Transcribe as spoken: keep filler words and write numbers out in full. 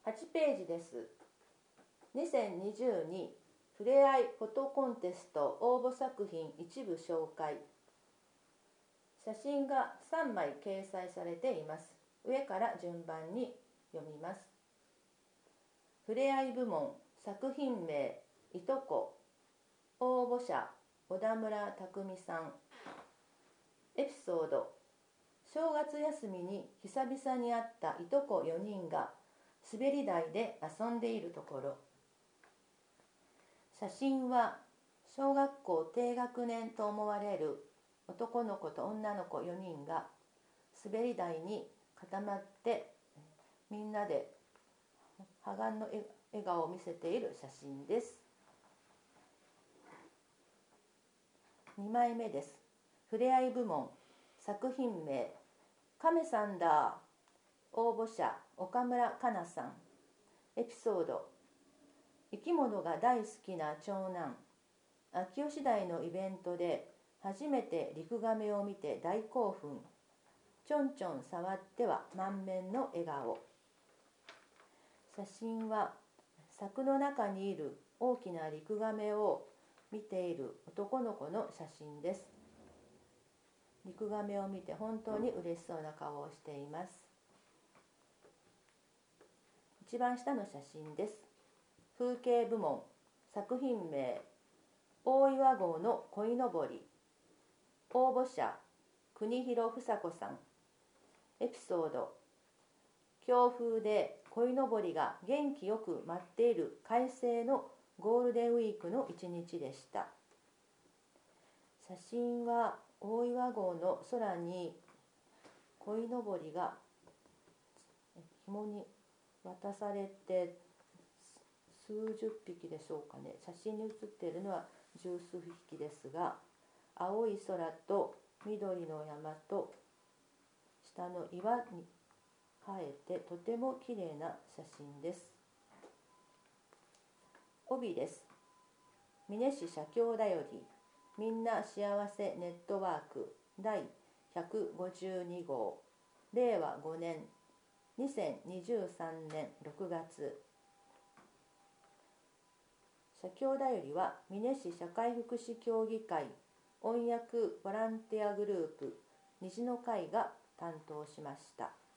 はちページです。にせんにじゅうにふれあいフォトコンテスト応募作品一部紹介。写真がさんまい掲載されています。上から順番に読みます。ふれあい部門、作品名いとこ、応募者小田村匠さん。エピソード、正月休みに久々に会ったいとこよにんが滑り台で遊んでいるところ。写真は小学校低学年と思われる男の子と女の子よにんが滑り台に固まってみんなで破顔の笑顔を見せている写真です。にまいめです。ふれあい部門、作品名亀さんだ。応募者岡村かなさん。エピソード、生き物が大好きな長男、秋吉台のイベントで初めてリクガメを見て大興奮。ちょんちょん触っては満面の笑顔。写真は柵の中にいる大きなリクガメを見ている男の子の写真です。リクガメを見て本当に嬉しそうな顔をしています。一番下の写真です。風景部門、作品名大岩号の鯉のぼり。応募者国広房子さん。エピソード、強風で鯉のぼりが元気よく舞っている快晴のゴールデンウィークの一日でした。写真は大岩号の空に鯉のぼりが紐に渡されて数十匹でしょうかね。写真に写っているのは十数匹ですが、青い空と緑の山と下の岩に生えてとても綺麗な写真です。帯です。美祢市社協だよりみんな幸せネットワークだいひゃくごじゅうにごう、れいわごねんにせんにじゅうさんねんろくがつ。社協だよりは美祢市社会福祉協議会音訳ボランティアグループ虹の会が担当しました。